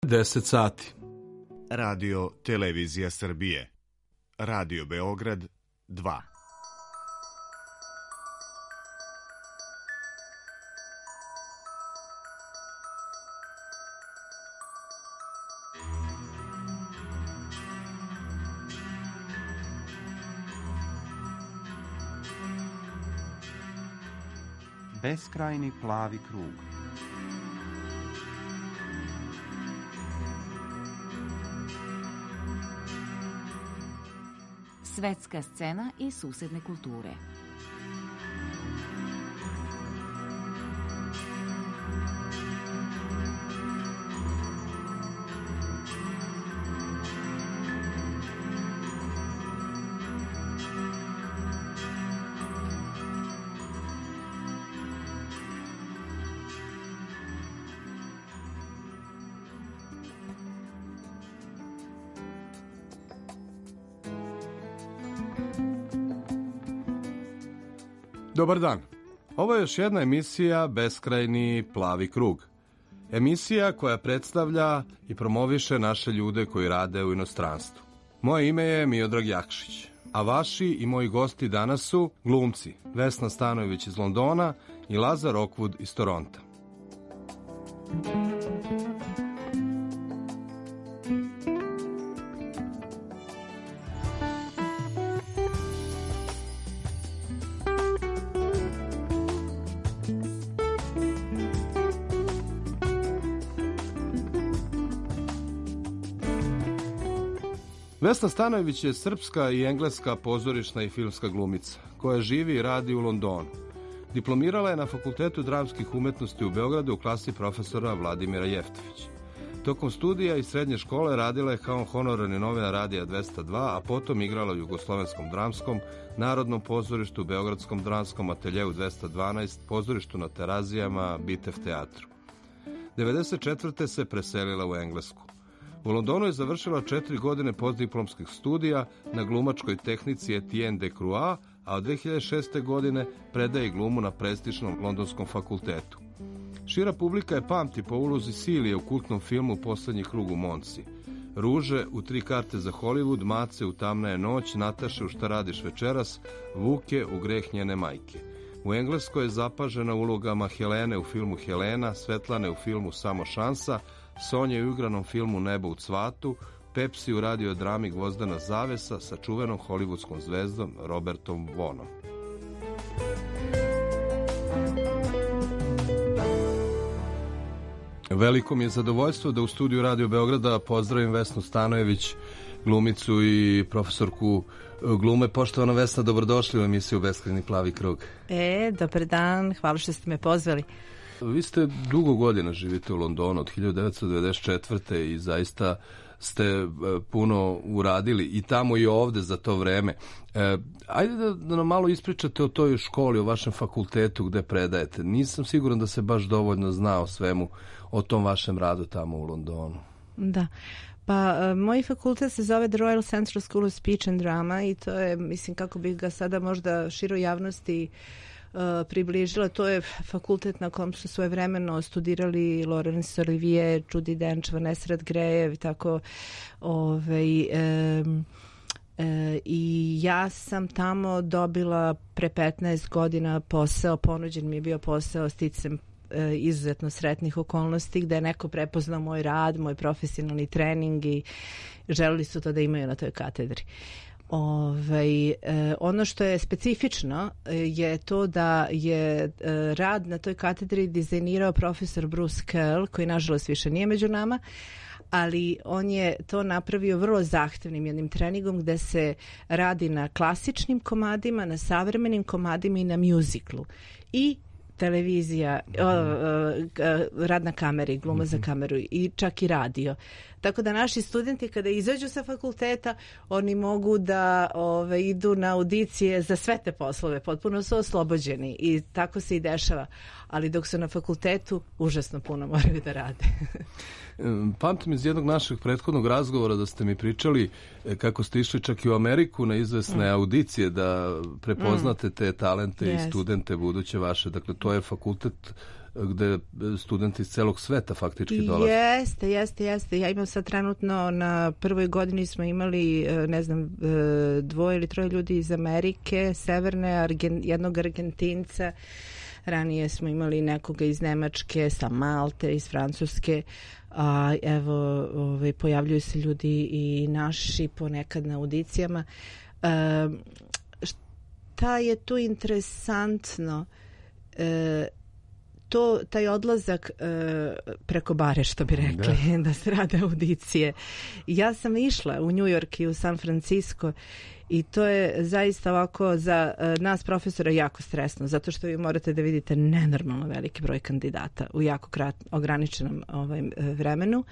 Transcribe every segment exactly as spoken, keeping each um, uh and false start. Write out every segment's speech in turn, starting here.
deset sati. Radio Televizija Srbije. Radio Beograd dva. Beskrajni plavi krug. Svetska scena i susedne kulture. Dobar dan. Ovo je još jedna emisija Beskrajni plavi krug. Emisija koja predstavlja i promoviše naše ljude koji rade u inostranstvu. Moje ime je Miodrag Jakšić, a vaši i moji gosti danas su glumci Vesna Stanojević iz Londona i Lazar Rockwood iz Toronta. Vesna Stanojević je srpska i engleska pozorišna i filmska glumica, koja živi i radi u Londonu. Diplomirala je na Fakultetu dramskih umetnosti u Beogradu u klasi profesora Vladimira Jeftovića. Tokom studija i srednje škole radila je kao honorarni novinar Radija dvesta dva, a potom igrala u Jugoslovenskom dramskom, Narodnom pozorištu, Beogradskom dramskom ateljeu dvesta dvanaest, pozorištu na Terazijama, Bitev teatru. devedeset četvrte se preselila u Englesku. U Londonu je završila četiri godine postdiplomskih studija na glumačkoj tehnici Etienne de Croix, a od dve hiljade šeste. godine predaje glumu na prestižnom londonskom fakultetu. Šira publika je pamti po ulozi Silije u kultnom filmu Poslednji krug u Monci. Ruže u Tri karte za Hollywood, Mace u Tamna je noć, Nataše u Šta radiš večeras, Vuke u Greh njene majke. U Engleskoj je zapažena ulogama Helene u filmu Helena, Svetlane u filmu Samo šansa, Sonje u igranom filmu Nebo u cvatu, Pepsi u radiodrami Gvozdena zavesa sa čuvenom hollywoodskom zvezdom Robertom Vonom. Veliko mi je zadovoljstvo da u studiju Radio Beograda pozdravim Vesnu Stanojević, glumicu i profesorku glume. Poštovana Vesna, dobrodošli u emisiju Beskrajni plavi krug. E, dobar dan, hvala što ste me pozvali. Vi ste dugo godina živite u Londonu, od hiljadu devetsto devedeset četvrte i zaista ste puno uradili i tamo i ovde za to vreme. E, ajde da, da nam malo ispričate o toj školi, o vašem fakultetu gde predajete. Nisam siguran da se baš dovoljno zna o svemu, o tom vašem radu tamo u Londonu. Da. Pa, moj fakultet se zove The Royal Central School of Speech and Drama i to je, mislim, kako bih ga sada možda široj javnosti uh, približila, to je fakultet na kom su svojevremeno studirali Laurence Olivier, Judi Dench, Vanessa Redgrave i tako, ovaj, um, E, i ja sam tamo dobila pre petnaest godina posao, ponuđen mi je bio posao sticam e, izuzetno sretnih okolnosti gde je neko prepoznao moj rad, moj profesionalni trening i želeli su to da imaju na toj katedri. Ovaj, e, ono što je specifično e, je to da je e, rad na toj katedri dizajnirao profesor Bruce Curl, koji nažalost više nije među nama, ali on je to napravio vrlo zahtevnim jednim treningom gde se radi na klasičnim komadima, na savremenim komadima i na mjuziklu. I televizija, o, o, rad na kameri, gluma za kameru i čak i radio. Tako da naši studenti kada izađu sa fakulteta, oni mogu da ove, idu na audicije za sve te poslove, potpuno su oslobođeni i tako se i dešava. Ali dok su na fakultetu, užasno puno moraju da rade. Pamtim iz jednog našeg prethodnog razgovora da ste mi pričali kako ste išli čak i u Ameriku na izvesne mm. audicije da prepoznate te talente yes. i studente buduće vaše. Dakle, to to je fakultet gde studenti iz celog sveta faktički dolaze. Jeste, jeste, jeste. Ja imam sad trenutno, na prvoj godini smo imali, ne znam, dvoje ili troje ljudi iz Amerike, Severne, Argen, jednog Argentinca, ranije smo imali nekoga iz Nemačke, sa Malte, iz Francuske, a evo ovaj, pojavljuju se ljudi i naši ponekad na audicijama. E, šta je tu interesantno? E, To, taj odlazak e, preko bare, što bi rekli, da. da se rade audicije. Ja sam išla u New York i u San Francisco i to je zaista ovako za e, nas profesora jako stresno, zato što vi morate da vidite nenormalno veliki broj kandidata u jako krat, ograničenom ovaj, vremenu.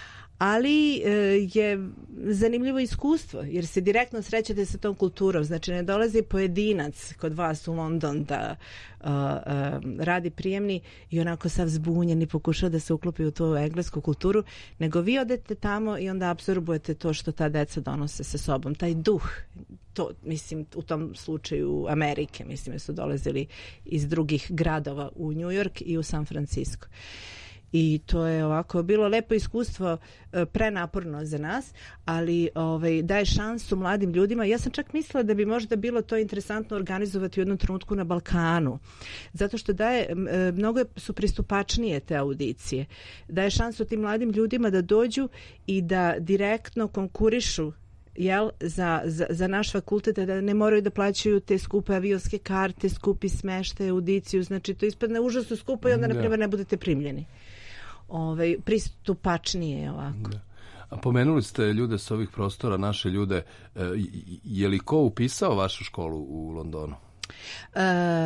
Ali e, je zanimljivo iskustvo, jer se direktno srećete sa tom kulturom. Znači, ne dolazi pojedinac kod vas u London da uh, uh, radi prijemni i onako sav zbunjen i pokušava da se uklopi u tu englesku kulturu, nego vi odete tamo i onda apsorbujete to što ta deca donose sa sobom. Taj duh, to, mislim, u tom slučaju Amerike, mislim, da su dolazili iz drugih gradova u New York i u San Francisco. I to je ovako bilo lepo iskustvo, prenaporno za nas, ali ovaj, daje šansu mladim ljudima. Ja sam čak mislila da bi možda bilo to interesantno organizovati u jednom trenutku na Balkanu, zato što daje, mnogo su pristupačnije te audicije. Daje šansu tim mladim ljudima da dođu i da direktno konkurišu, jel, za, za, za naš fakultet, da ne moraju da plaćaju te skupe avionske karte, skupi smeštaj, audiciju, znači to ispadne užasno skupo i onda, na primjer, ne budete primljeni. Ovaj, pristupačnije je ovako. Da. A pomenuli ste ljude s ovih prostora, naše ljude. Je li ko upisao vašu školu u Londonu? E,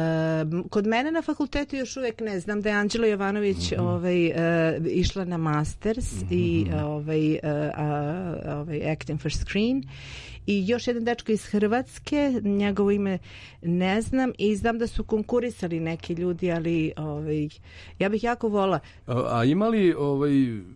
kod mene na fakultetu još uvijek ne znam da je Anđela Jovanović mm-hmm. ovaj, e, išla na masters mm-hmm. i ovaj, e, a, ovaj, acting for screen. I još jedan dečko iz Hrvatske, njegovo ime ne znam i znam da su konkurisali neki ljudi, ali ovaj, ja bih jako vola. A, a imali ovaj,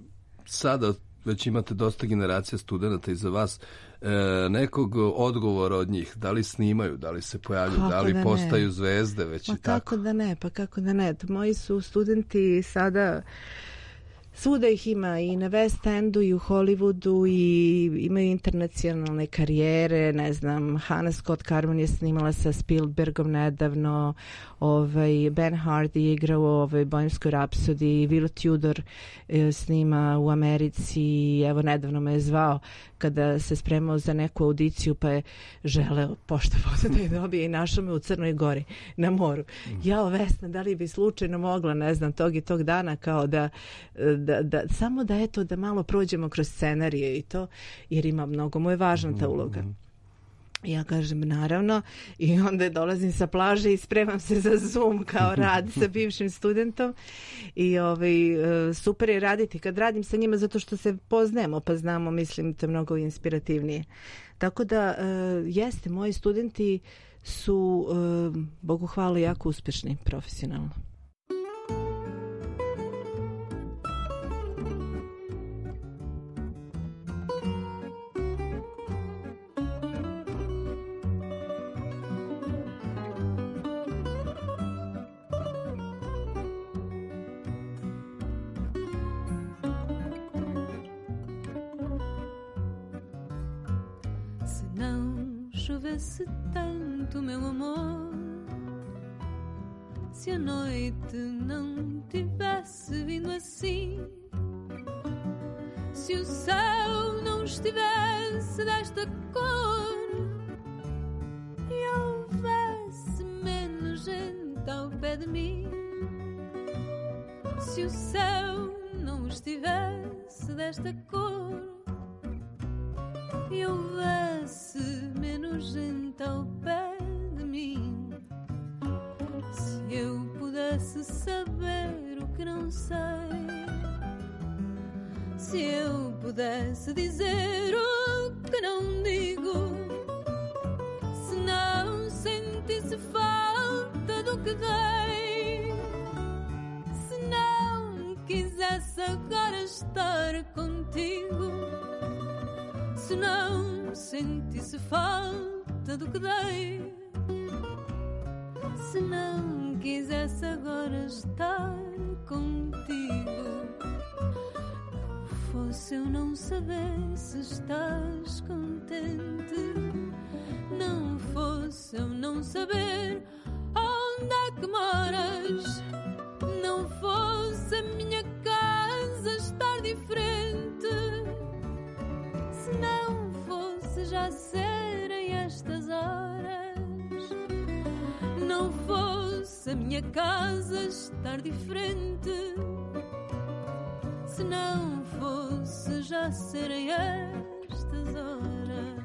sada već imate dosta generacija studenta iza vas, e, nekog odgovora od njih, da li snimaju, da li se pojavljuju, kako da li da postaju ne? Zvezde već pa i tako? Kako da ne, pa kako da ne. Moji su studenti sada, svuda ih ima i na West Endu i u Hollywoodu i imaju internacionalne karijere, ne znam, Hannah Scott Cameron je snimala sa Spielbergom nedavno, ovaj, Ben Hardy je igrao u ovoj Bohemskoj rapsodiji, Will Tudor e, snima u Americi, evo nedavno me je zvao kada se spremao za neku audiciju pa je želeo pošto da je dobije i našao me u Crnoj Gori na moru. Jao Vesna, da li bi slučajno mogla, ne znam, tog i tog dana kao da, da, da samo da eto da malo prođemo kroz scenarije i to, jer ima mnogo, mu je važna ta uloga. Ja kažem naravno i onda dolazim sa plaže i spremam se za Zoom kao rad sa bivšim studentom i ovaj, super je raditi kad radim sa njima zato što se poznajemo pa znamo, mislim, to je mnogo inspirativnije. Tako da jeste, moji studenti su, Bogu hvala, jako uspešni profesionalno. Chovesse tanto, meu amor, se a noite não tivesse vindo assim, se o céu não estivesse desta cor e houvesse menos gente ao pé de mim, se o céu não estivesse desta cor e houvesse menos gente ao pé de mim, se eu pudesse saber o que não sei, se eu pudesse dizer o que não digo, se não sentisse falta do que dei, se não quisesse agora estar contigo, se não sentisse falta do que dei, se não quisesse agora estar contigo. Fosse eu não saber se estás contente, não fosse eu não saber onde é que moras, não fosse a minha casa estar diferente, se não fosse já serem estas horas, não fosse a minha casa estar diferente, se não fosse já serem estas horas.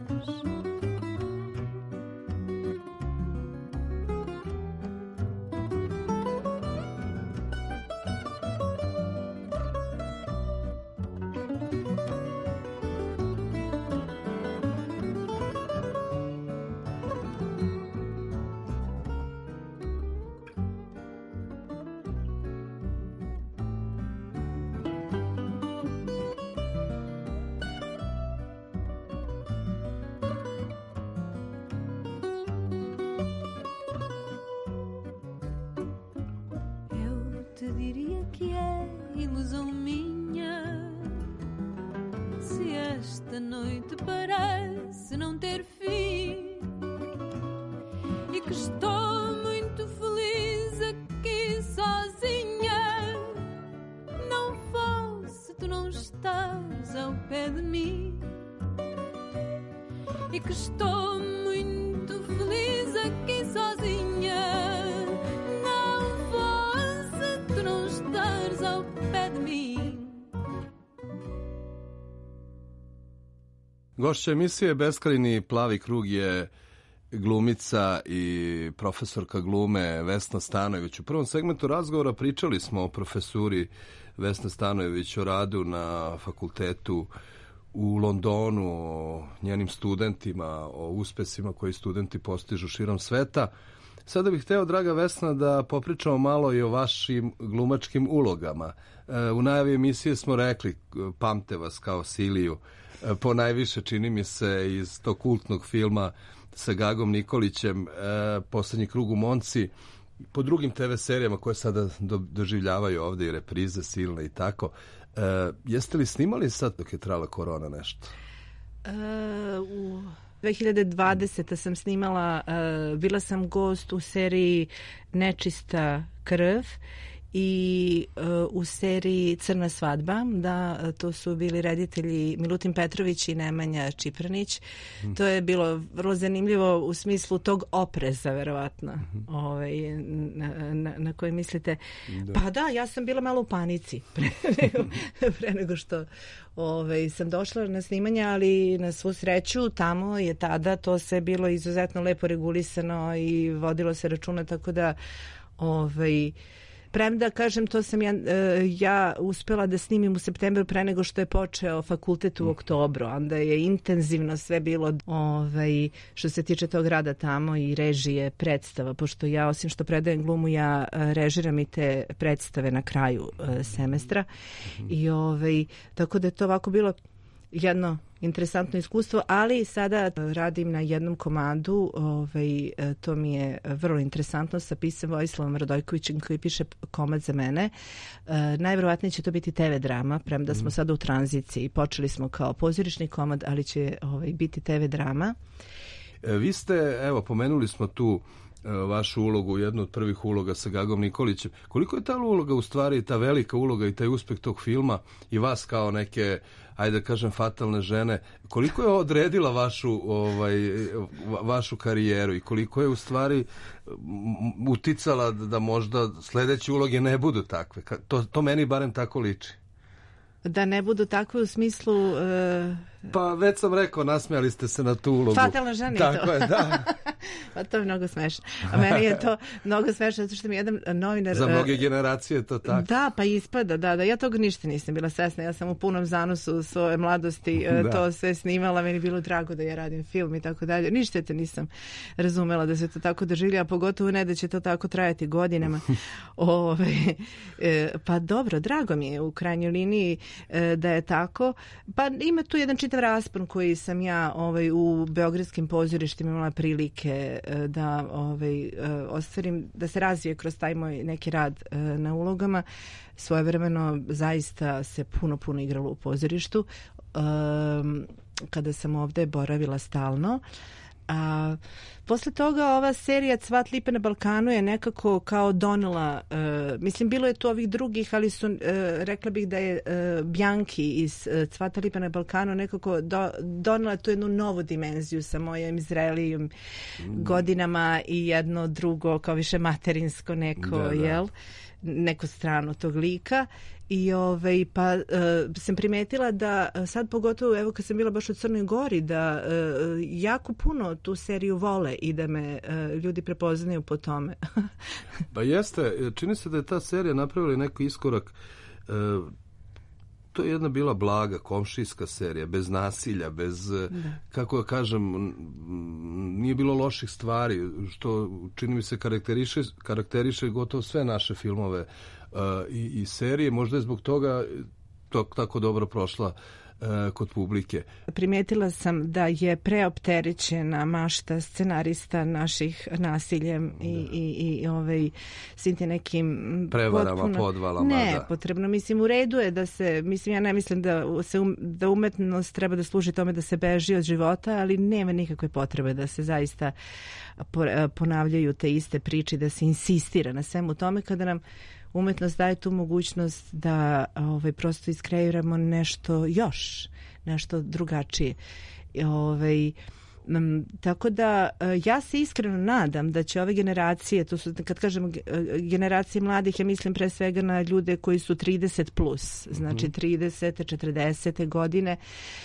Te diria que é ilusão minha se esta noite parece não ter fim e que estou muito feliz aqui sozinha, não fosse tu não estás ao pé de mim, e que estou muito feliz aqui sozinha, Gošća emisije Beskrajni plavi krug je glumica i profesorka glume Vesna Stanojević. U prvom segmentu razgovora pričali smo o profesuri Vesne Stanojević, o radu na fakultetu u Londonu, o njenim studentima, o uspesima koji studenti postižu širom sveta. Sada bih hteo, draga Vesna, da popričamo malo i o vašim glumačkim ulogama. U najavi emisije smo rekli, pamte vas kao Siliju, po najviše čini mi se iz tog kultnog filma sa Gagom Nikolićem, Poslednji krug u Monci, po drugim te ve serijama koje sada do, doživljavaju ovde i reprize silne i tako. E, jeste li snimali sad dok je trajala korona nešto? E, u dve hiljade dvadesete. sam snimala, uh, bila sam gost u seriji Nečista krv i uh, u seriji Crna svadba, da, to su bili reditelji Milutin Petrović i Nemanja Čipranić. Mm. To je bilo vrlo zanimljivo u smislu tog opreza, verovatno, mm-hmm. ovaj, na, na, na koje mislite. Da. Pa da, ja sam bila malo u panici pre nego, pre nego što ovaj, sam došla na snimanje, ali na svu sreću tamo je tada to sve bilo izuzetno lepo regulisano i vodilo se računa, tako da ovaj, premda, kažem, to sam ja, ja uspela da snimim u septembru pre nego što je počeo fakultet u oktobru. Onda je intenzivno sve bilo ovaj, što se tiče tog rada tamo i režije, predstava, pošto ja, osim što predajem glumu, ja režiram i te predstave na kraju uh, semestra. I ovaj, tako da je to ovako bilo jedno interesantno iskustvo, ali sada radim na jednom komadu, ovaj, to mi je vrlo interesantno, sa pisem Vojislavom Radojkovićem koji piše komad za mene. E, najverovatnije će to biti te ve drama, premda smo sada u tranziciji. Počeli smo kao pozorišni komad, ali će ovaj, biti te ve drama. E, vi ste, evo, pomenuli smo tu vašu ulogu, jednu od prvih uloga sa Gagom Nikolićem. Koliko je ta uloga, u stvari, ta velika uloga i taj uspeh tog filma i vas kao neke, ajde da kažem, fatalne žene, koliko je odredila vašu, ovaj, vašu karijeru i koliko je u stvari uticala da možda sledeće uloge ne budu takve? To, to meni barem tako liči. Da ne budu takve u smislu... Uh... Pa već sam rekao, nasmijali ste se na tu ulogu. Fatalna žena je to. Tako je, da. Pa to je mnogo smešno. A meni je to mnogo smešno, zato što mi jedan novinar... Za mnoge generacije je to tako. Da, pa ispada, da, da. Ja toga ništa nisam bila svesna. Ja sam u punom zanosu svoje mladosti da. to sve snimala. Meni je bilo drago da ja radim film i tako dalje. Ništa te nisam razumela da se to tako doživlja, a pogotovo ne da će to tako trajati godinama. Ove, e, pa dobro, drago mi je u krajnjoj liniji e, da je tako. Pa ima tu jedan čitav čitav raspon koji sam ja ovaj, u beogradskim pozorištima imala prilike e, da ovaj, e, ostvarim, da se razvije kroz taj moj neki rad e, na ulogama, svojevremeno zaista se puno, puno igralo u pozorištu. E, kada sam ovde boravila stalno. A posle toga ova serija Cvat lipe na Balkanu je nekako kao donela, uh, mislim bilo je tu ovih drugih, ali su, uh, rekla bih da je uh, Bjanki iz uh, Cvata lipe na Balkanu nekako do, donela tu jednu novu dimenziju sa mojim Izraelijom mm. godinama i jedno drugo kao više materinsko neko, da, da. jel? Neko strano tog lika. I ovaj, pa uh, sam primetila da sad pogotovo evo kad sam bila baš u Crnoj Gori da uh, jako puno tu seriju vole i da me uh, ljudi prepoznaju po tome. Pa jeste, čini se da je ta serija napravila neki iskorak. Uh, to je jedna bila blaga komšijska serija, bez nasilja, bez, da. kako da kažem, nije bilo loših stvari, što čini mi se karakteriše, karakteriše gotovo sve naše filmove uh, i, i serije. Možda je zbog toga to tako dobro prošla uh, kod publike. Primetila sam da je preopterećena mašta scenarista naših nasiljem i, i, i ovaj, svim ti nekim prevarama, potpuno, podvalama. Ne, da. potrebno. Mislim, u redu je da se, mislim, ja ne mislim da, se um, da umetnost treba da služi tome da se beži od života, ali nema nikakve potrebe da se zaista ponavljaju te iste priče, da se insistira na svemu tome kada nam umetnost daje tu mogućnost da ovaj, prosto iskreiramo nešto još, nešto drugačije. Ovaj, m, tako da ja se iskreno nadam da će ove generacije, to su, kad kažem generacije mladih, ja mislim pre svega na ljude koji su trideset plus, znači tridesete, četrdesete godine,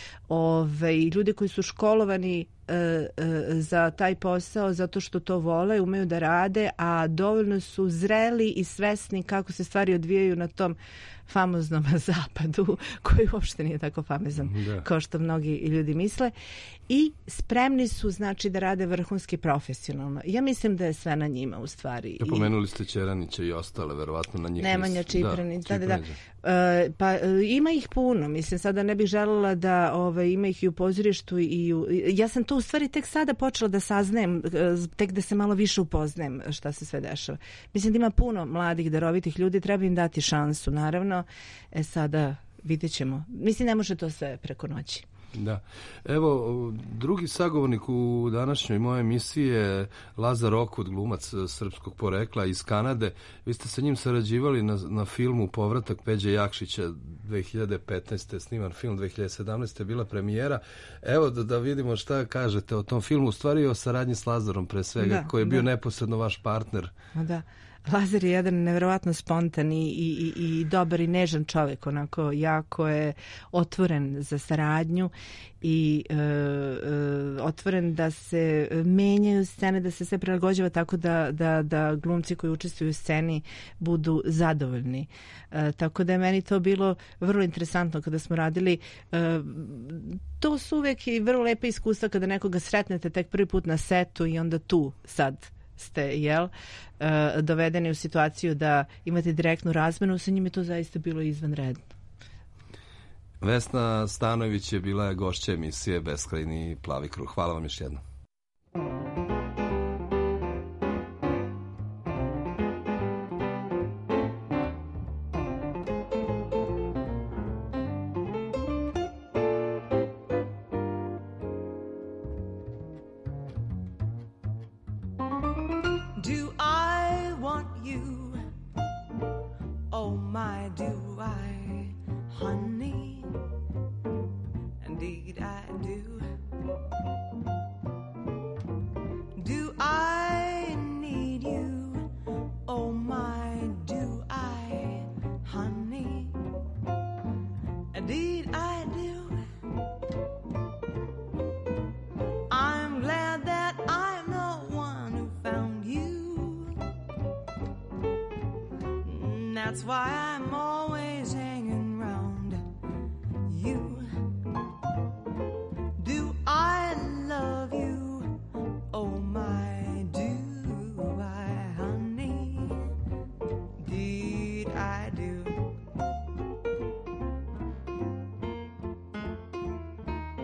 Ove, ljude koji su školovani e, e, za taj posao zato što to vole, umeju da rade, a dovoljno su zreli i svesni kako se stvari odvijaju na tom famoznom zapadu, koji uopšte nije tako famozan da. kao što mnogi ljudi misle, i spremni su, znači, da rade vrhunski profesionalno. Ja mislim da je sve na njima u stvari. Ja, pomenuli ste Ćeranića i ostale, verovatno na njih. Nemanja Čipranić, da, da, da. E, pa ima ih puno, mislim, sada ne bih željela da ovaj, ima ih i u pozorištu i u, ja sam to u stvari tek sada počela da saznajem, tek da se malo više upoznajem šta se sve dešava. Mislim da ima puno mladih, darovitih ljudi, treba im dati šansu, naravno. E sada vidjet ćemo. Mislim, ne može to sve preko noći. Da. Evo, drugi sagovornik u današnjoj moje emisiji je Lazar Okut, glumac srpskog porekla iz Kanade. Vi ste sa njim sarađivali na, na filmu Povratak Peđe Jakšića dve hiljade petnaeste. sniman film, dve hiljade sedamnaeste. je bila premijera. Evo da, da vidimo šta kažete o tom filmu, u stvari o saradnji s Lazarom pre svega, da, koji je bio da. neposredno vaš partner. Da. Lazar je jedan neverovatno spontan i, i, i dobar i nežan čovjek, onako jako je otvoren za saradnju i e, e, otvoren da se menjaju scene, da se sve prilagođava tako da, da, da glumci koji učestvuju u sceni budu zadovoljni. E, tako da je meni to bilo vrlo interesantno kada smo radili. E, to su uvek i vrlo lepe iskustva kada nekoga sretnete tek prvi put na setu i onda tu sad ste, jel, uh, dovedeni u situaciju da imate direktnu razmenu, sa njim je to zaista bilo izvanredno. Vesna Stanojević je bila gošća emisije Beskrajni plavi krug. Hvala vam još jednom. That's why I'm always hanging round you. Do I love you? Oh my, do I, honey? Did I do?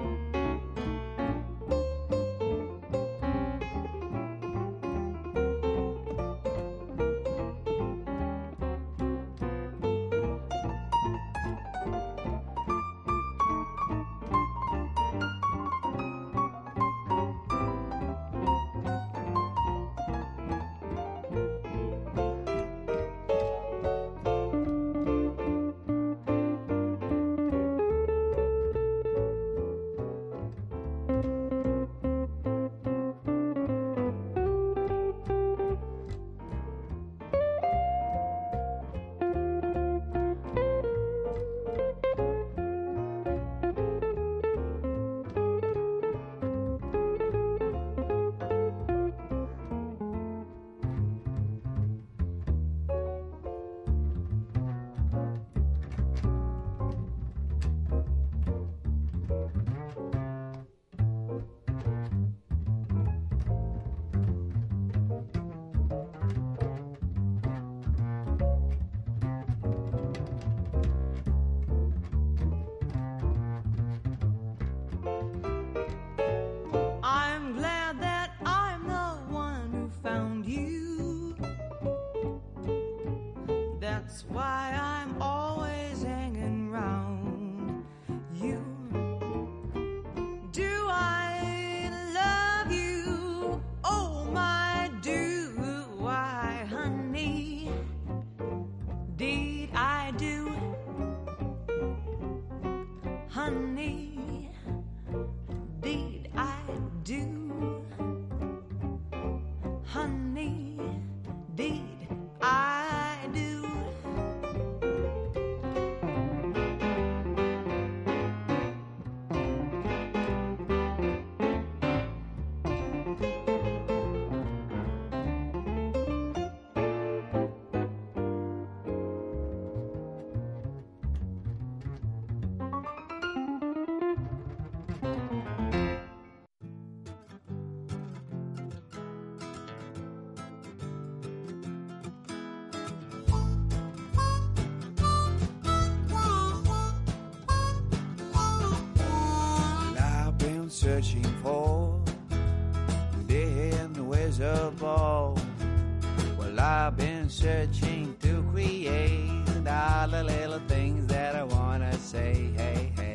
searching for in the wizard ball. Well, I've been searching to create all the little things that I wanna say. Hey, hey.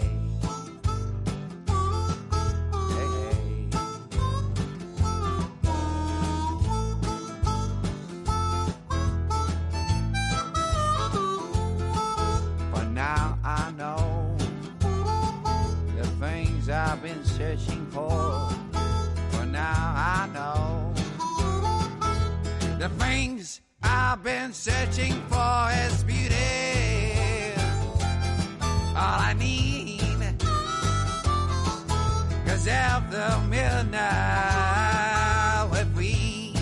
I've been searching for, for now I know the things I've been searching for is beauty, all I need, 'cause after midnight we're free.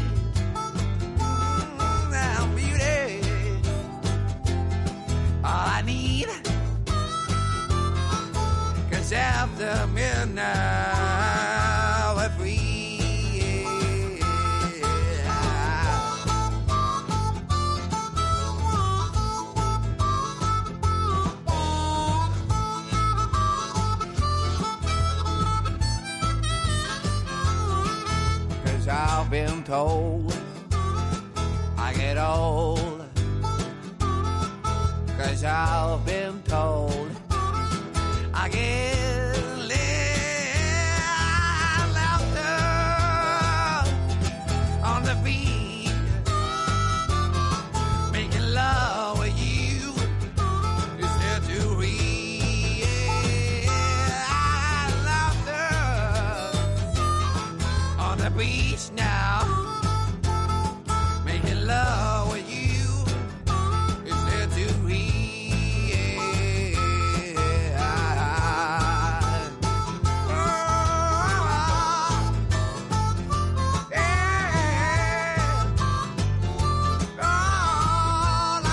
Now beauty, all I need, after midnight we're free. Cause I've been told I get old, cause I've been told I get now, making love with you is there to read. Oh, yeah. All I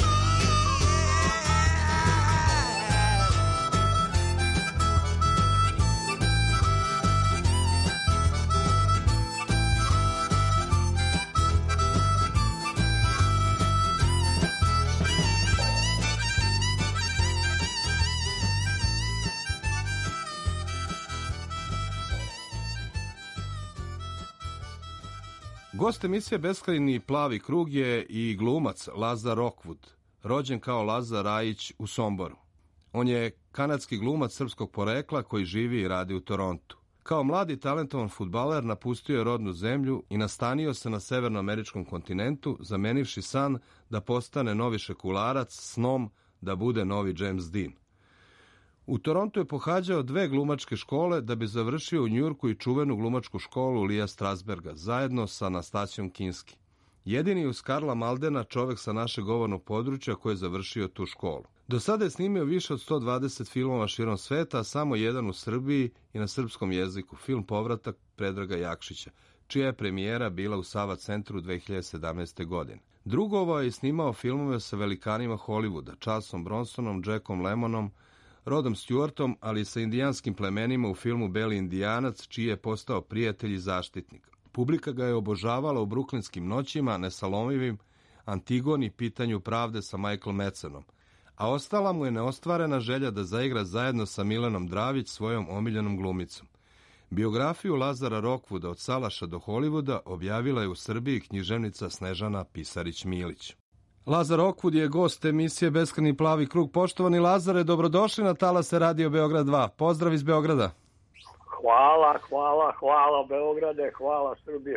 Gost emisije Beskrajni plavi krug je i glumac Lazar Rockwood, rođen kao Lazar Rajić u Somboru. On je kanadski glumac srpskog porekla koji živi i radi u Torontu. Kao mladi talentovan fudbaler napustio je rodnu zemlju i nastanio se na severnoameričkom kontinentu, zamenivši san da postane novi šekularac snom da bude novi James Dean. U Torontu je pohađao dve glumačke škole da bi završio u Njujorku i čuvenu glumačku školu Lija Strasberga, zajedno sa Anastasijom Kinski. Jedini uz Karla Maldena čovek sa našeg govornog područja koji je završio tu školu. Do sada je snimio više od sto dvadeset filmova širom sveta, a samo jedan u Srbiji i na srpskom jeziku, film Povratak Predraga Jakšića, čija je premijera bila u Sava centru dve hiljade sedamnaeste. godine. Drugovao je snimao filmove sa velikanima Hollywooda, Charlesom Bronsonom, Jackom Lemmonom, Rodom Stewartom, ali i sa indijanskim plemenima u filmu Beli indijanac, čiji je postao prijatelj i zaštitnik. Publika ga je obožavala u Bruklinskim noćima, Nesalomivim, Antigoni, Pitanju pravde sa Michael Madsenom, a ostala mu je neostvarena želja da zaigra zajedno sa Milanom Dravić, svojom omiljenom glumicom. Biografiju Lazara Rockwooda od Salaša do Hollywooda objavila je u Srbiji književnica Snežana Pisarić-Milić. Lazar Rockwood je gost emisije Beskrajni plavi krug. Poštovani Lazare, dobrodošli na talase Radio Beograd dva. Pozdrav iz Beograda. Hvala, hvala, hvala Beograde, hvala Srbijo.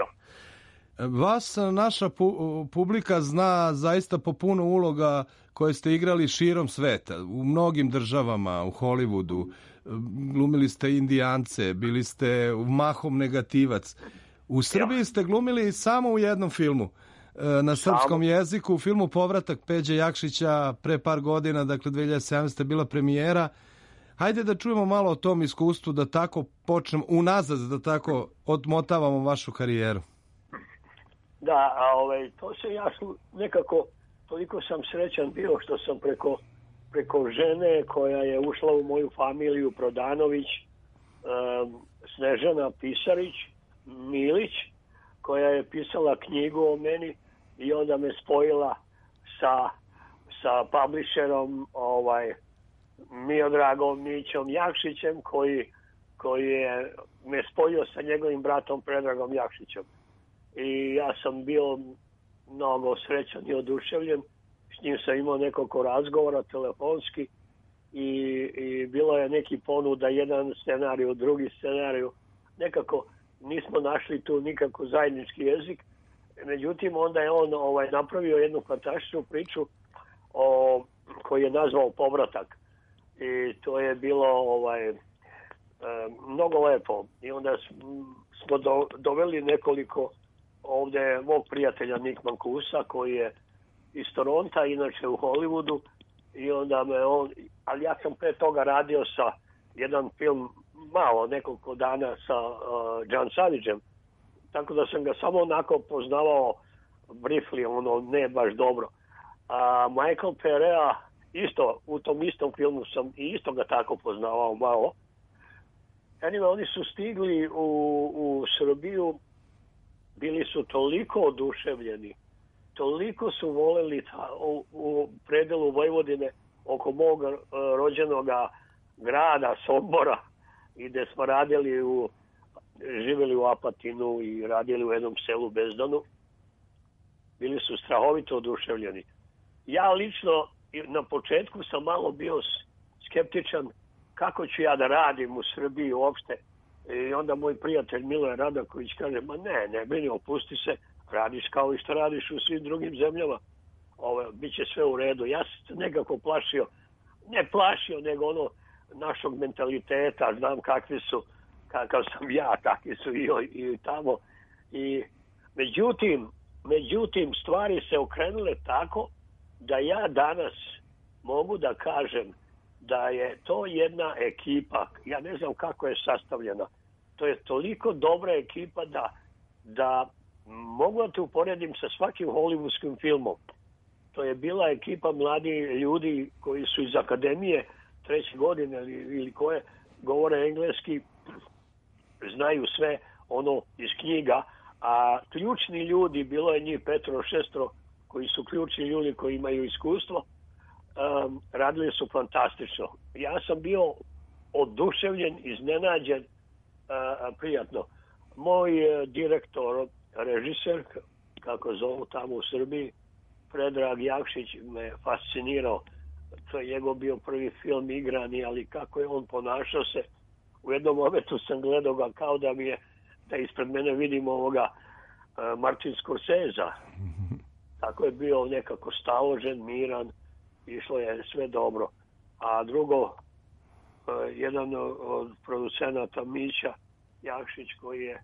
Vas naša pu- publika zna zaista po puno uloga koje ste igrali širom sveta, u mnogim državama, u Hollywoodu. Glumili ste Indijance, bili ste mahom negativac. U Srbiji ste glumili samo u jednom filmu, na srpskom jeziku, u filmu Povratak Peđe Jakšića pre par godina, dakle dve hiljade sedamnaeste. bila premijera. Hajde da čujemo malo o tom iskustvu, da tako počnemo unazad, da tako odmotavamo vašu karijeru. Da, a ovaj, to se ja nekako, toliko sam srećan bio što sam preko, preko žene koja je ušla u moju familiju, Prodanović, um, Snežana Pisarić, Milić, koja je pisala knjigu o meni i onda me spojila sa, sa publisherom ovaj, Miodragom Mićom Jakšićem, koji koji je me spojio sa njegovim bratom Predragom Jakšićem. I ja sam bio mnogo srećan i oduševljen. S njim sam imao nekoliko razgovora telefonski i, i bilo je neki ponuda, jedan scenarij, drugi scenarij. Nekako nismo našli tu nikako zajednički jezik. Međutim, onda je on ovaj, napravio jednu fantastičnu priču o, koju je nazvao Povratak. I to je bilo ovaj, e, mnogo lepo. I onda smo do, doveli nekoliko ovdje mog prijatelja Nick Mancusa, koji je iz Toronta, inače u Hollywoodu. I onda me on, ali ja sam pre toga radio sa jedan film malo, nekoliko dana sa uh, John Savagem. Tako da sam ga samo onako poznavao briefly, ono ne baš dobro. A Michael Perea isto, u tom istom filmu sam i isto ga tako poznavao malo. Anyway, oni su stigli u, u Srbiju, bili su toliko oduševljeni, toliko su voleli ta, u, u predelu Vojvodine oko mog uh, rođenoga grada, Sombora, i gde smo radili u, živjeli u Apatinu i radili u jednom selu Bezdanu. Bili su strahovito oduševljeni. Ja lično na početku sam malo bio skeptičan kako ću ja da radim u Srbiji uopšte. I onda moj prijatelj Miloje Radaković kaže, ma ne, ne brini, opusti se, radiš kao i što radiš u svim drugim zemljama. Ovo, bit će sve u redu. Ja sam se nekako plašio, ne plašio, nego ono našog mentaliteta, znam kakvi su, kakav sam ja, takvi su i, i tamo. I, međutim, međutim, stvari se okrenule tako da ja danas mogu da kažem da je to jedna ekipa, ja ne znam kako je sastavljena, to je toliko dobra ekipa da, da mogu da te uporedim sa svakim hollywoodskim filmom. To je bila ekipa mladi ljudi koji su iz akademije treće godine ili, ili koje govore engleski, znaju sve ono iz knjiga, a ključni ljudi, bilo je njih petro, šestro, koji su ključni ljudi koji imaju iskustvo, um, radili su fantastično. Ja sam bio oduševljen, iznenađen, uh, prijatno. Moj uh, direktor, režiser, kako zovu tamo u Srbiji, Predrag Jakšić, me fascinirao. To je njegov bio prvi film igrani, ali kako je on ponašao se. U jednom momentu sam gledao ga kao da mi je, da ispred mene vidim ovoga uh, Martin Scorsese. Tako je bio nekako staložen, miran, išlo je sve dobro. A drugo, uh, jedan od producenata Mića Jakšić, koji je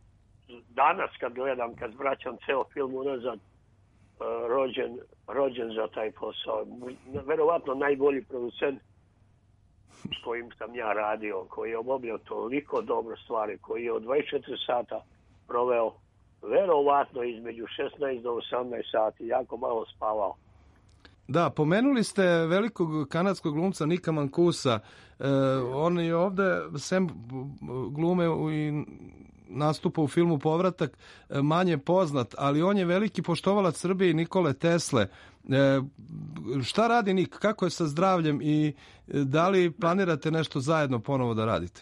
danas kad gledam, kad vraćam ceo film unazad, uh, rođen, rođen za taj posao. Verovatno najbolji producent s kojim sam ja radio, koji je obavljao toliko dobro stvari, koji je od dvadeset četiri sata proveo verovatno između šesnaest do osamnaest sati, jako malo spavao. Da, pomenuli ste velikog kanadskog glumca Nika Mancusa. E, on je ovde, sem glume i nastupa u filmu Povratak, manje poznat, ali on je veliki poštovalac Srbije i Nikole Tesle. E, šta radi Nik? Kako je sa zdravljem i da li planirate nešto zajedno ponovo da radite?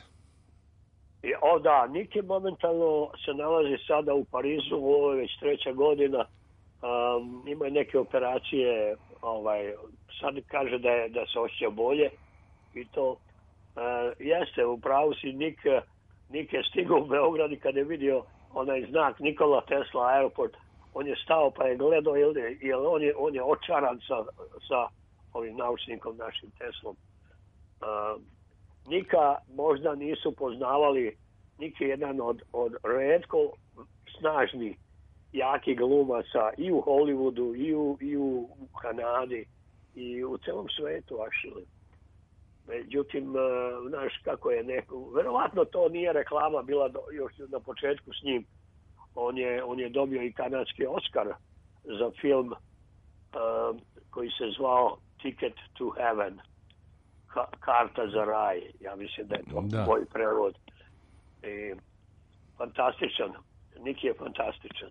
O da, Nik je momentalno se nalazi sada u Parizu, ovo je već treća godina. Um, ima neke operacije, ovaj, sad kaže da, je, da se osjeća bolje i to uh, jeste, u pravu si. Nik, Nik je stigao u Beograd i kada je vidio onaj znak Nikola Tesla Airport, on je stao pa je gledao, jer, jer on, je, on je očaran sa, sa ovim naučnikom našim Teslom. Uh, Nika možda nisu poznavali, Nik je jedan od, od retko snažnih, jaki glumaca i u Hollywoodu, i u, i u Kanadi, i u celom svetu, actually. Međutim, znaš kako je neko, verovatno to nije reklama bila do, još na početku s njim. On je, on je dobio i kanadski Oscar za film uh, koji se zvao Ticket to Heaven, Ka, karta za raj. Ja mislim da je to da. Moj prevod. I, fantastičan. Nik je fantastičan.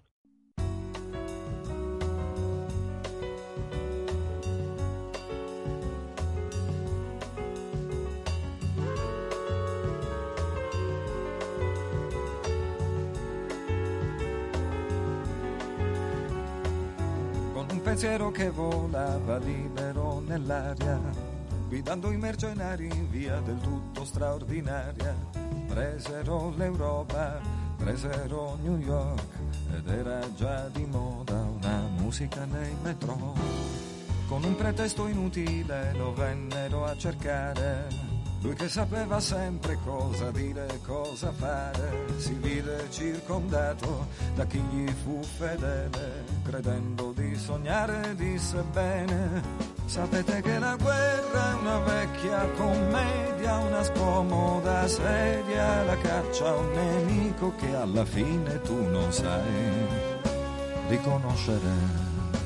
pensiero che volava libero nell'aria, guidando i mercenari in via del tutto straordinaria. Presero l'Europa, presero New York, ed era già di moda una musica nei metro. Con un pretesto inutile lo vennero a cercare. Lui che sapeva sempre cosa dire, cosa fare, si vide circondato da chi gli fu fedele. Credendo di sognare disse bene: sapete che la guerra è una vecchia commedia, una scomoda sedia, la caccia a un nemico che alla fine tu non sai riconoscere.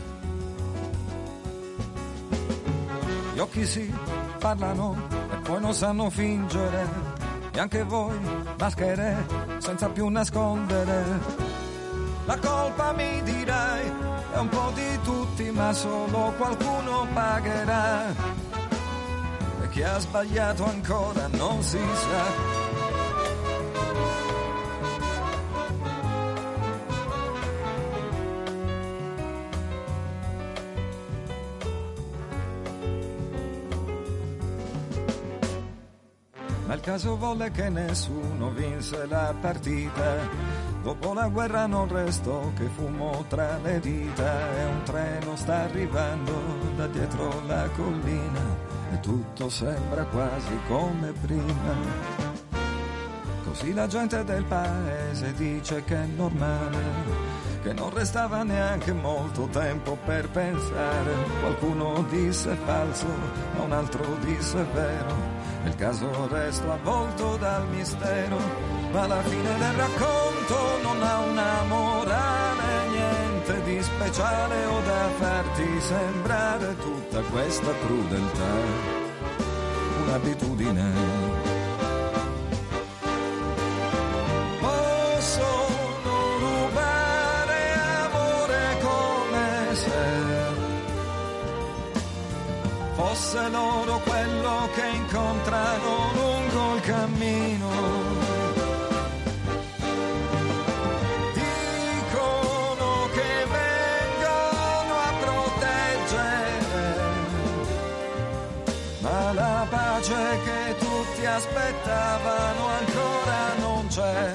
Gli occhi sì, parlano e poi non sanno fingere, e anche voi maschere senza più nascondere. La colpa mi dirai è un po' di tutti, ma solo qualcuno pagherà, e chi ha sbagliato ancora non si sa. Ma il caso volle che nessuno vinse la partita. Dopo la guerra non restò che fumo tra le dita, e un treno sta arrivando da dietro la collina e tutto sembra quasi come prima. Così la gente del paese dice che è normale, che non restava neanche molto tempo per pensare. Qualcuno disse falso, ma un altro disse vero. Il caso resta avvolto dal mistero, ma alla fine del racconto non ha una morale, niente di speciale o da farti sembrare tutta questa crudeltà un'abitudine. Possono rubare amore come se fosse loro quello che incontrano lungo il cammino. Dicono che vengono a proteggere, ma la pace che tutti aspettavano ancora non c'è.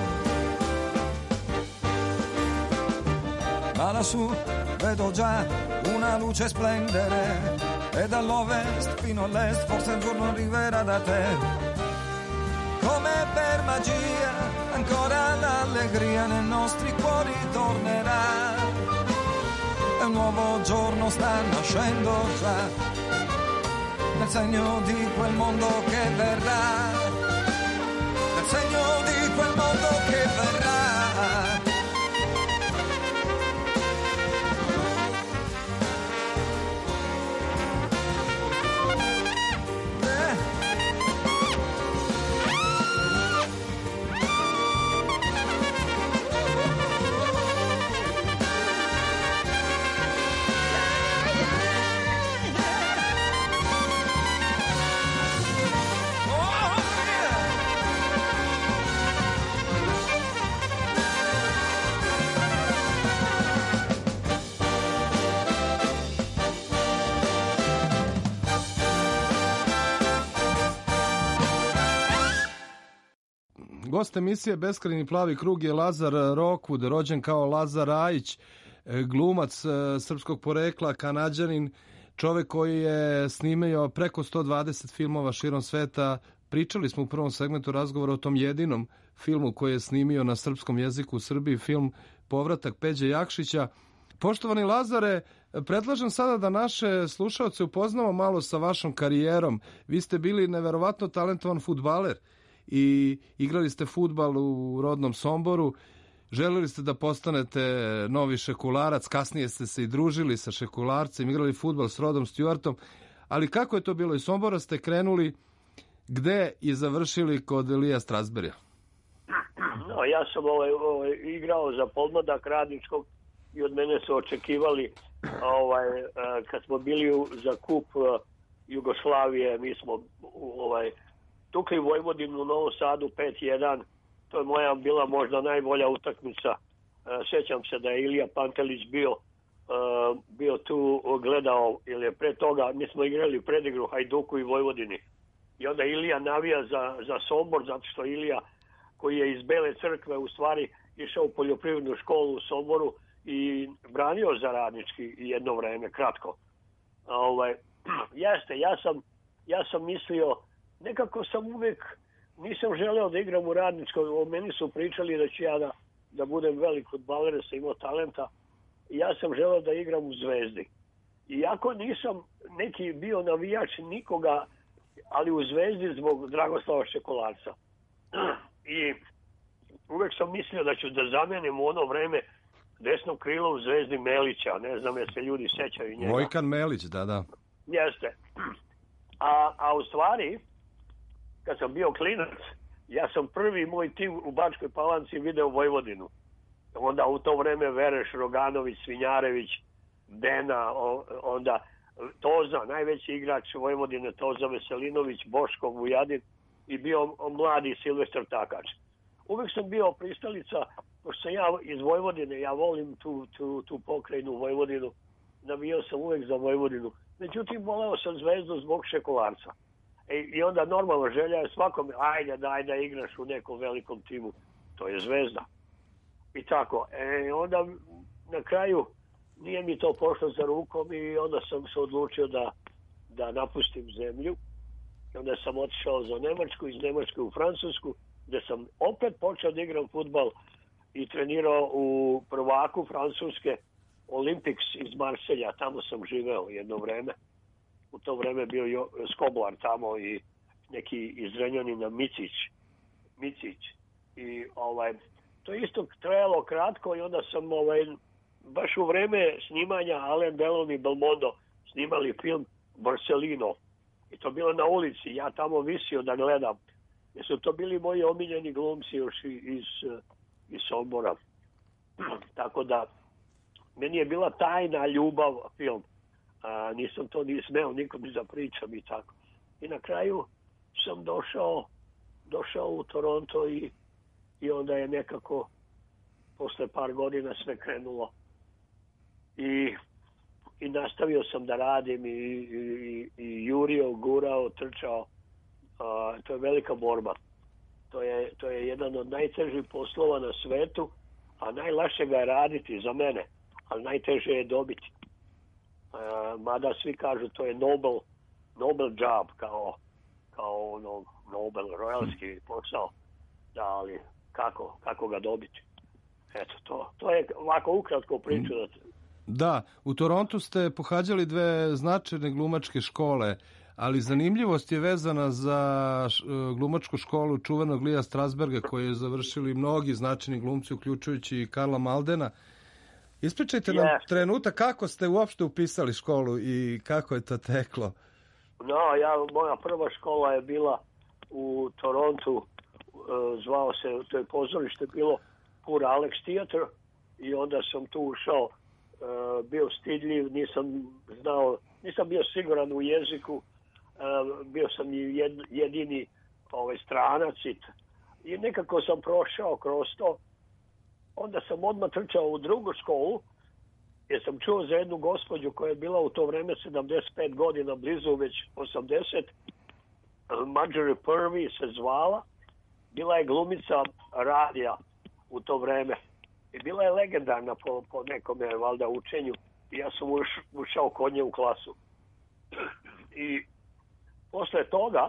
Ma lassù vedo già una luce splendere, e dall'ovest fino all'est forse un giorno arriverà da te. Come per magia ancora l'allegria nei nostri cuori tornerà, e un nuovo giorno sta nascendo già, nel segno di quel mondo che verrà, nel segno di quel mondo che verrà. Gost emisije Beskrajni plavi krug je Lazar Rockwood, rođen kao Lazar Rajić, glumac srpskog porekla, Kanađanin, čovek koji je snimio preko sto dvadeset filmova širom sveta. Pričali smo u prvom segmentu razgovora o tom jedinom filmu koji je snimio na srpskom jeziku u Srbiji, film Povratak Peđe Jakšića. Poštovani Lazare, predlažem sada da naše slušaoce upoznamo malo sa vašom karijerom. Vi ste bili neverovatno talentovan fudbaler i igrali ste fudbal u rodnom Somboru. Želeli ste da postanete novi šekularac, kasnije ste se i družili sa šekularcem, igrali fudbal s Rodom Stewartom, ali kako je to bilo? Iz Sombora ste krenuli gde i završili kod Lija Strasberija? No, ja sam ovaj, ovaj, igrao za podmladak Radničkog i od mene su očekivali ovaj, kad smo bili za kup Jugoslavije, mi smo ovaj, tukli Vojvodinu u Novom Sadu pet jedan. To je moja bila možda najbolja utakmica. Sjećam se da je Ilija Pantelić bio uh, bio tu gledao, ili je pre toga, mi smo igrali predigru Hajduku i Vojvodini. I onda Ilija navija za, za Sombor, zato što Ilija, koji je iz Bele crkve, u stvari išao u poljoprivrednu školu u Somboru i branio za Radnički jedno vreme, kratko. Ovaj, jeste, ja sam, ja sam mislio, nekako sam uvijek, nisam želeo da igram u Radničkoj, o meni su pričali da ću ja da, da budem velik fudbaler, da sam imao talenta. Ja sam želeo da igram u Zvezdi. Iako nisam neki bio navijač nikoga, ali u Zvezdi zbog Dragoslava Šekolarca. I uvijek sam mislio da ću da zamenim u ono vreme desno krilo u Zvezdi Melića. Ne znam je se ljudi sećaju njega. Vojkan Melić, da, da. Jeste. A, a u stvari, kad sam bio klinac, ja sam prvi moj tim u Bačkoj Palanci video Vojvodinu. Onda u to vreme Vereš, Roganović, Svinjarević, Dena, onda Toza, najveći igrač Vojvodine, Toza Veselinović, Boško Vujadin i bio mladi Silvestar Takač. Uvijek sam bio pristalica, pošto sam ja iz Vojvodine, ja volim tu, tu, tu pokrajinu Vojvodinu, navijao sam uvijek za Vojvodinu. Međutim, voleo sam Zvezdu zbog Šekolarca. E, I onda normalno želja je svakome, ajde daj da igraš u nekom velikom timu, to je Zvezda. I tako. E, onda na kraju nije mi to pošlo za rukom i onda sam se odlučio da, da napustim zemlju. I onda sam otišao za Nemačku, iz Nemačke u Francusku, gdje sam opet počeo da igram fudbal i trenirao u prvaku Francuske Olympics iz Marselja. Tamo sam živeo jedno vreme. U to vreme bio jo, Skoblar tamo i neki iz Renjanina Micić. Micić. I ovaj, to isto trajalo kratko i onda sam ovaj, baš u vreme snimanja Alain Delon i Belmondo snimali film Borsellino. I to bilo na ulici. Ja tamo visio da gledam. Jer su to bili moji omiljeni glumci još iz, iz Sombora. Tako da, meni je bila tajna ljubav film. A, nisam to ni smeo nikom ni zapričam i tako. I na kraju sam došao, došao u Toronto i, i onda je nekako posle par godina sve krenulo. I, i nastavio sam da radim i, i, i jurio, gurao, trčao. A, to je velika borba. To je, to je jedan od najtežih poslova na svetu, a najlakše ga je raditi za mene, ali najteže je dobiti. A, mada svi kažu to je Nobel, Nobel job, kao, kao ono, Nobel, royalski posao. Da, ali kako, kako ga dobiti? Eto, to, to je ovako ukratko priču. Da, u Torontu ste pohađali dve značajne glumačke škole, ali zanimljivost je vezana za glumačku školu čuvenog Lija Strasberga, koju je završili mnogi značajni glumci, uključujući i Karla Maldena. Ispričajte nam yes. trenutak kako ste uopšte upisali školu i kako je to teklo. No, ja, moja prva škola je bila u Torontu, zvao se, to je pozorište bilo Poor Alex Theatre i onda sam tu ušao, bio stidljiv, nisam znao, nisam bio siguran u jeziku, bio sam jedini ovaj, stranac i nekako sam prošao kroz to. Onda sam odmah trčao u drugu školu jer sam čuo za jednu gospođu koja je bila u to vreme sedamdeset pet godina, blizu već osamdeset. Marjorie Purvey se zvala. Bila je glumica radija u to vreme. I bila je legendarna po, po nekome valjda učenju. I ja sam uš, ušao kod nje u klasu. I posle toga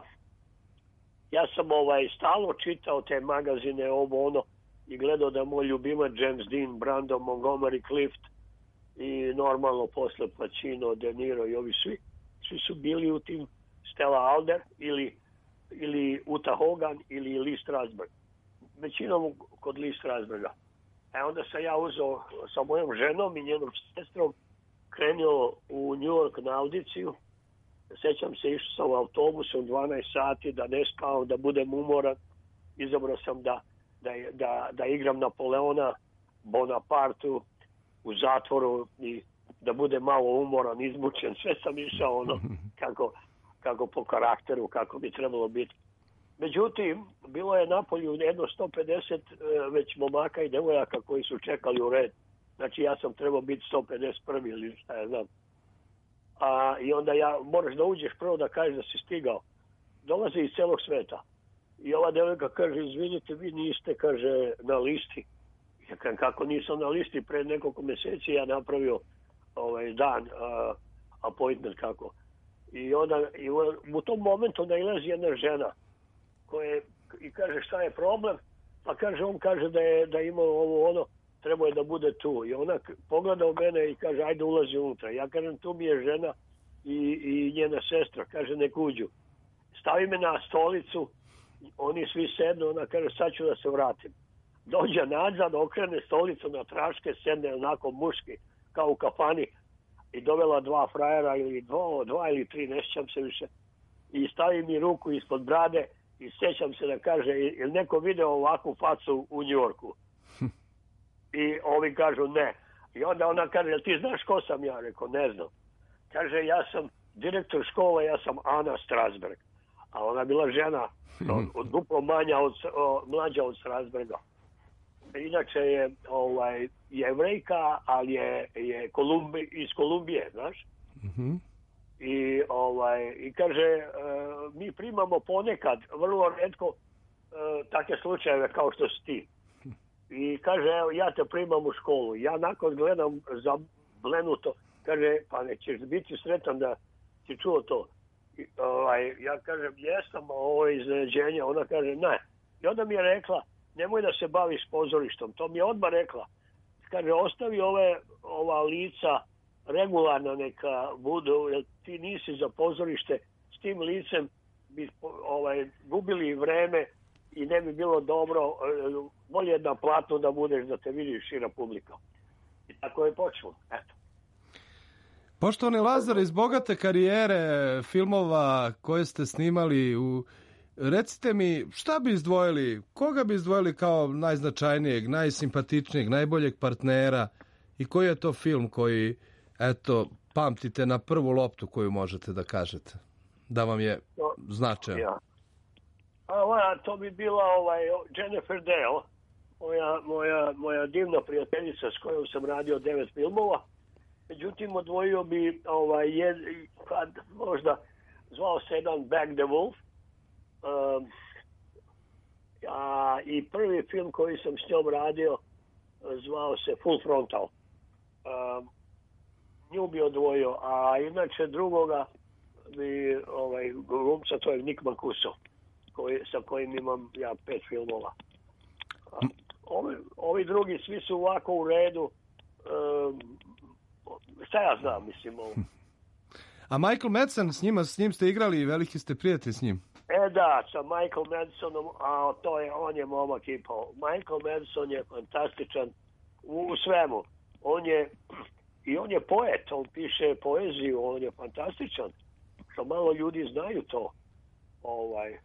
ja sam ovaj stalno čitao te magazine, ovo ono, i gledao da moj ljubimac James Dean, Brandon Montgomery Clift i normalno posle Pacino, De Niro i ovi svi, svi su bili u tim Stella Adler ili, ili Uta Hogan ili Lee Strasberg. Većinom kod Lee Strasberga. E onda sam ja uzeo sa mojom ženom i njenom sestrom, krenuo u New York na audiciju. Sećam se, išao sam autobusom dvanaest sati, da ne spavam, da budem umoran. Izabrao sam da, da, da, da igram Napoleona, Bonapartu u zatvoru i da budem malo umoran, izmučen. Sve sam išao ono kako, kako po karakteru, kako bi trebalo biti. Međutim, bilo je napolju jedno sto pedeset već momaka i devojaka koji su čekali u red Znači ja sam trebao biti sto pedeset prvi ili šta ja znam. A, I onda ja, moraš da uđeš prvo da kažeš da si stigao. Dolazi iz celog sveta. I ova devojka kaže, izvinite, vi niste, kaže, na listi. Ja kažem, kako nisam na listi, pred nekoliko mjeseci ja napravio ovaj dan, uh, appointment kako. I onda i u, u tom momentu nailazi jedna žena koja i kaže šta je problem, pa kaže, on kaže da je da ima ovo ono, treba je da bude tu. I ona pogleda u mene i kaže, ajde ulazi unutra. Ja kažem, tu mi je žena i, i njena sestra, kaže, nek uđu. Stavi me na stolicu, oni svi sednu, ona kaže, sad ću da se vratim. Dođe nazad, okrene stolicu na traške, sedne onako muški, kao u kafani, i dovela dva frajera ili dva, dva ili tri, ne sjećam se više. I stavi mi ruku ispod brade i sjećam se da kaže, je neko video ovakvu facu u Njujorku? I ovi kažu ne. I onda ona kaže, jel ti znaš ko sam ja? Rekao, ne znam. Kaže, ja sam direktor škole, ja sam Ana Strasberg. A ona je bila žena, od, duplo manja od, o, mlađa od Strasberga. Inače je ovaj, Jevrejka, ali je, je Kolumbi, iz Kolumbije, znaš? Mm-hmm. I, ovaj, i kaže, e, mi primamo ponekad, vrlo retko, e, takve slučajeve kao što si ti. I kaže, evo, ja te primam u školu. Ja nakon gledam zablenuto, kaže, pa nećeš biti sretan da si čuo to. I, ovaj, ja kažem, jesam, ovo je iznenađenje. Ona kaže, ne. I onda mi je rekla, nemoj da se baviš pozorištom. To mi je odmah rekla. Kaže, ostavi ove, ova lica regularno neka budu, jer ti nisi za pozorište. S tim licem bi ovaj, gubili vreme i ne bi bilo dobro, bolje na platnu da budeš, da te vidi šira publika. I tako je počelo. Eto. Poštovani Lazar, iz bogate karijere filmova koje ste snimali, u... recite mi šta bi izdvojili, koga bi izdvojili kao najznačajnijeg, najsimpatičnijeg, najboljeg partnera i koji je to film koji, eto, pamtite na prvu loptu koju možete da kažete, da vam je značajan? Ja. A, to bi bila ovaj, Jennifer Dale, moja, moja, moja divna prijateljica s kojom sam radio devet filmova. Međutim, odvojio bi ovaj, jed, kad možda zvao se jedan Back the Wolf. Um, a, I prvi film koji sam s njom radio zvao se Full Frontal. Um, nju bi odvojio, a inače drugoga bi ovaj, glumca, to je Nick Mancuso, koji, sa kojim imam ja pet filmova. A, ovi, ovi drugi svi su ovako u redu. Um, šta ja znam, mislim. Ovo. A Michael Madsen, s, njima, s njim ste igrali i veliki ste prijatelji s njim? E da, sa Michael Madsenom, a to je, on je momak i pol. Michael Madsen je fantastičan u, u svemu. On je, i on je poet, on piše poeziju, on je fantastičan. Što malo ljudi znaju to. Ovaj,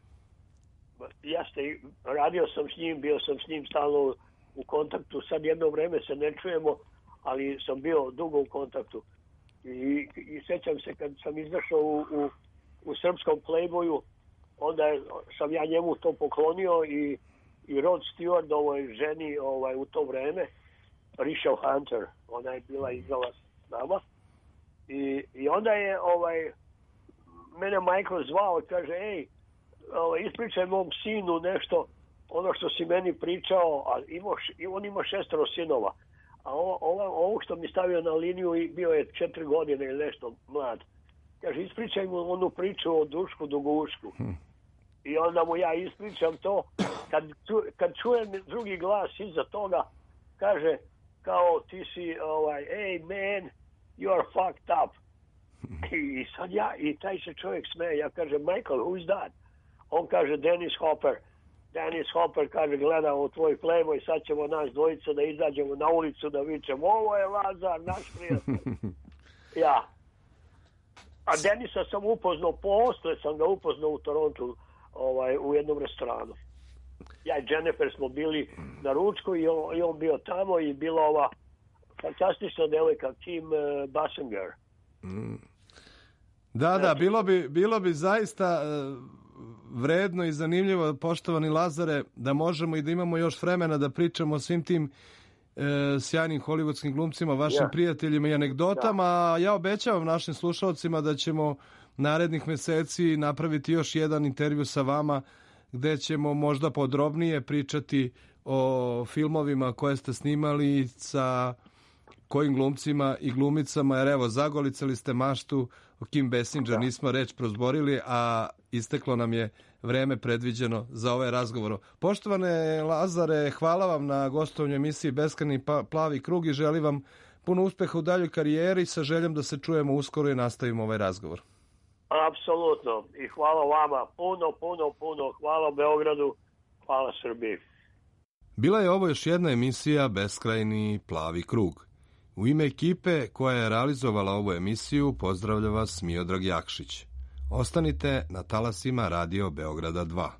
ja ste, radio sam s njim, bio sam s njim stalno u kontaktu. Sad jedno vreme se ne čujemo, ali sam bio dugo u kontaktu. I, i sjećam se kad sam izašao u, u, u srpskom Playboyu, onda sam ja njemu to poklonio i, i Rod Stewart ovoj ženi ovaj, u to vreme, Rachel Hunter, ona je bila igrala s nama. I, i onda je ovaj, mene Michael zvao i kaže, ej, ovaj, ispričaj mom sinu nešto, ono što si meni pričao, a imao, on ima šestero sinova. A ovo, ovo, ovo što mi stavio na liniju i bio je četiri godine ili nešto mlad. Kaže, ispričaj mu onu priču o Dušku Dugušku. Hmm. I onda mu ja ispričam to. Kad, kad čujem drugi glas iza toga, kaže, kao ti si, ovaj, hey man, you are fucked up. I, i sad ja, i taj se čovjek smeje. Ja kažem, Michael, who's that? On kaže, Dennis Hopper. Dennis Hopper kaže, gledam u tvoj Playboy, sad ćemo nas dvojica da izađemo na ulicu da vičemo, ovo je Lazar, naš prijatelj. Ja. A Denisa sam upoznao, posle sam ga upoznao u Torontu, ovaj, u jednom restoranu. Ja i Jennifer smo bili na ručku i on, i on bio tamo i bila ova fantastična devojka Kim uh, Basinger. Mm. Da, da, bilo bi, bilo bi zaista uh, vredno i zanimljivo, poštovani Lazare, da možemo i da imamo još vremena da pričamo o svim tim e, sjajnim hollywoodskim glumcima, vašim Ja. prijateljima i anegdotama. A ja obećavam našim slušalcima da ćemo narednih meseci napraviti još jedan intervju sa vama gde ćemo možda podrobnije pričati o filmovima koje ste snimali, sa kojim glumcima i glumicama, jer evo, zagolicali ste maštu o Kim Basinger, nismo reč prozborili, a isteklo nam je vreme predviđeno za ovaj razgovor. Poštovane Lazare, hvala vam na gostovanju emisiji Beskrajni plavi krug i želim vam puno uspeha u daljoj karijeri sa željom da se čujemo uskoro i nastavimo ovaj razgovor. Apsolutno. I hvala vama. Puno, puno, puno. Hvala Beogradu. Hvala Srbiji. Bila je ovo još jedna emisija Beskrajni plavi krug. U ime ekipe koja je realizovala ovu emisiju pozdravlja vas Miodrag Jakšić. Ostanite na talasima Radio Beograda dva.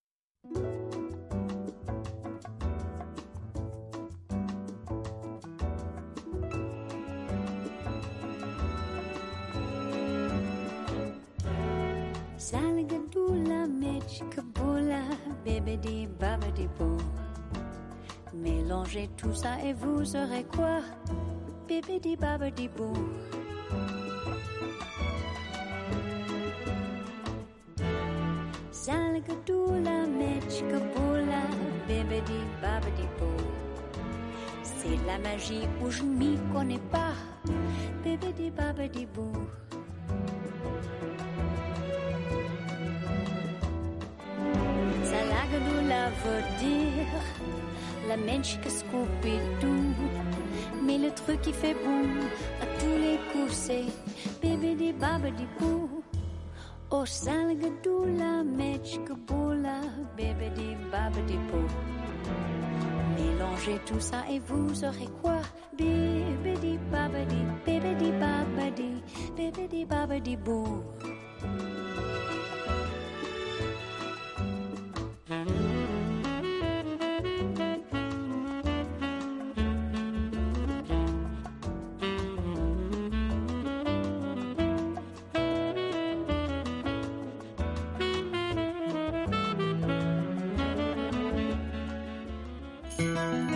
Salgadula, mechkabula, bébédi, babadi, bou. Mélangez tout ça et vous aurez quoi? Bébédi, babadi, bou. Salgadula, mechkabula, bébédi, babadi, bou. C'est la magie où je m'y connais pas. Bébédi, babadi, bou. Salgadula veut dire la menschke Scooby-Doo. Mais le truc qui fait boum à tous les coups c'est bébédi babadi bou. Oh Salgadula menschke boula bébédi babadi bou. Mélangez tout ça et vous aurez quoi? Bébédi babadi, bébédi babadi, bébédi babadi bou. Thank you.